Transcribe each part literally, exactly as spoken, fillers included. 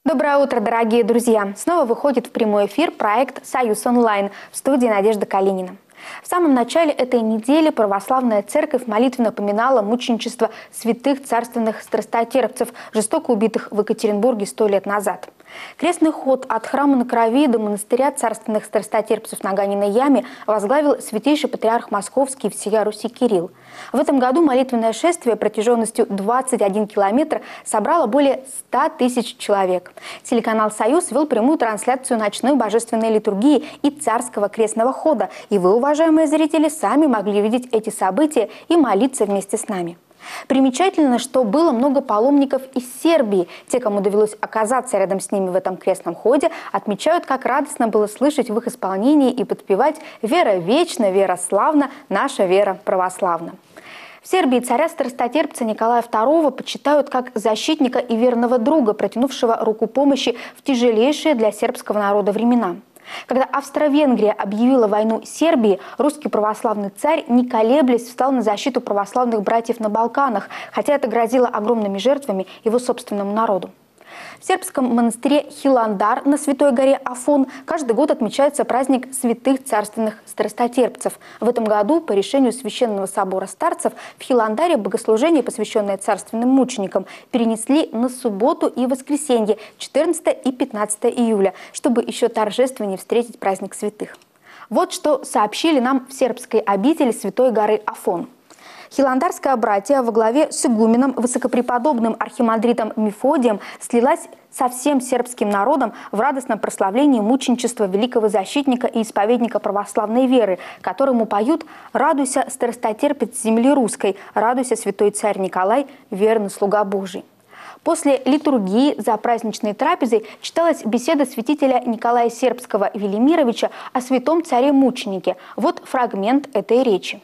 Доброе утро, дорогие друзья! Снова выходит в прямой эфир проект «Союз онлайн» в студии Надежда Калинина. В самом начале этой недели православная церковь молитвенно поминала мученичество святых царственных страстотерпцев, жестоко убитых в Екатеринбурге сто лет назад. Крестный ход от храма на Крови до монастыря царственных страстотерпцев на Ганиной яме возглавил святейший патриарх Московский и всея Руси Кирилл. В этом году молитвенное шествие протяженностью двадцать один километр собрало более ста тысяч человек. Телеканал «Союз» вел прямую трансляцию ночной божественной литургии и царского крестного хода. И вы, уважаемые зрители, сами могли видеть эти события и молиться вместе с нами. Примечательно, что было много паломников из Сербии. Те, кому довелось оказаться рядом с ними в этом крестном ходе, отмечают, как радостно было слышать в их исполнении и подпевать «Вера вечна, вера славна, наша вера православна». В Сербии царя страстотерпца Николая второго почитают как защитника и верного друга, протянувшего руку помощи в тяжелейшие для сербского народа времена. Когда Австро-Венгрия объявила войну Сербии, русский православный царь, не колеблясь, встал на защиту православных братьев на Балканах, хотя это грозило огромными жертвами его собственному народу. В сербском монастыре Хиландар на Святой горе Афон каждый год отмечается праздник святых царственных страстотерпцев. В этом году по решению Священного собора старцев в Хиландаре богослужение, посвященное царственным мученикам, перенесли на субботу и воскресенье четырнадцатое и пятнадцатое июля, чтобы еще торжественнее встретить праздник святых. Вот что сообщили нам в сербской обители Святой горы Афон. Хиландарская братья во главе с игуменом, высокопреподобным архимандритом Мефодием слилась со всем сербским народом в радостном прославлении мученичества великого защитника и исповедника православной веры, которому поют «Радуйся, страстотерпец земли русской, радуйся, святой царь Николай, верный слуга Божий». После литургии за праздничной трапезой читалась беседа святителя Николая Сербского Велимировича о святом царе-мученике. Вот фрагмент этой речи.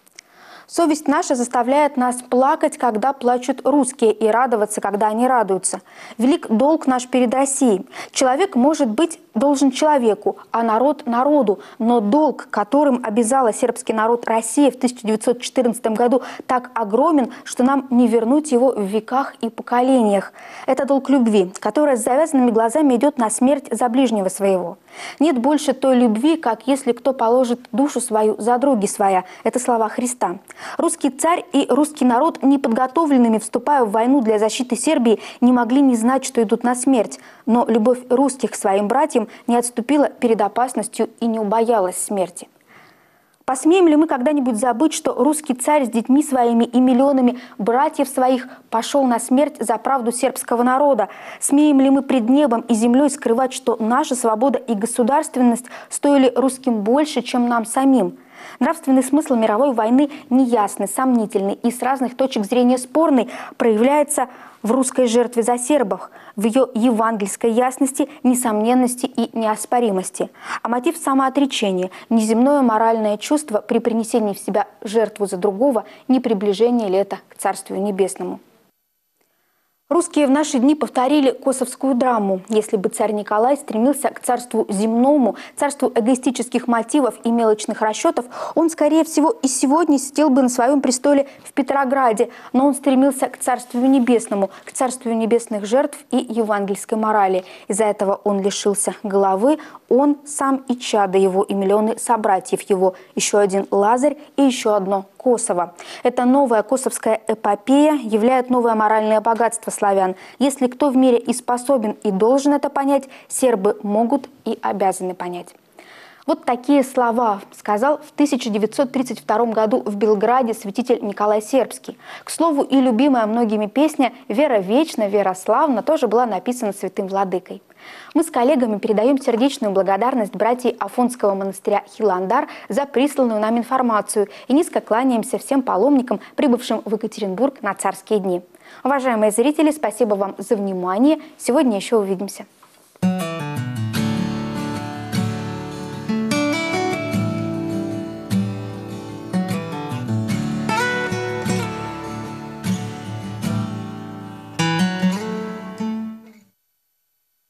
«Совесть наша заставляет нас плакать, когда плачут русские, и радоваться, когда они радуются. Велик долг наш перед Россией. Человек, может быть, должен человеку, а народ – народу. Но долг, которым обязала сербский народ России в тысяча девятьсот четырнадцатом году, так огромен, что нам не вернуть его в веках и поколениях. Это долг любви, которая с завязанными глазами идет на смерть за ближнего своего. Нет больше той любви, как если кто положит душу свою за други своя». Это слова Христа. Русский царь и русский народ, неподготовленными вступая в войну для защиты Сербии, не могли не знать, что идут на смерть. Но любовь русских к своим братьям не отступила перед опасностью и не убоялась смерти. Посмеем ли мы когда-нибудь забыть, что русский царь с детьми своими и миллионами братьев своих пошел на смерть за правду сербского народа? Смеем ли мы пред небом и землей скрывать, что наша свобода и государственность стоили русским больше, чем нам самим? Нравственный смысл мировой войны неясный, сомнительный и с разных точек зрения спорный проявляется в русской жертве за сербов, в ее евангельской ясности, несомненности и неоспоримости. А мотив самоотречения, неземное моральное чувство при принесении в себя жертву за другого, не приближение ли это к Царствию Небесному? Русские в наши дни повторили косовскую драму. Если бы царь Николай стремился к царству земному, царству эгоистических мотивов и мелочных расчетов, он, скорее всего, и сегодня сидел бы на своем престоле в Петрограде, но он стремился к царствию небесному, к царствию небесных жертв и евангельской морали. Из-за этого он лишился головы, он сам и чадо его, и миллионы собратьев его, еще один Лазарь и еще одно Косово. Эта новая косовская эпопея являет новое моральное богатство славян. Если кто в мире и способен, и должен это понять, сербы могут и обязаны понять. Вот такие слова сказал в тысяча девятьсот тридцать втором году в Белграде святитель Николай Сербский. К слову, и любимая многими песня «Вера вечна, вера славна» тоже была написана святым владыкой. Мы с коллегами передаем сердечную благодарность братьям Афонского монастыря Хиландар за присланную нам информацию и низко кланяемся всем паломникам, прибывшим в Екатеринбург на царские дни. Уважаемые зрители, спасибо вам за внимание. Сегодня еще увидимся.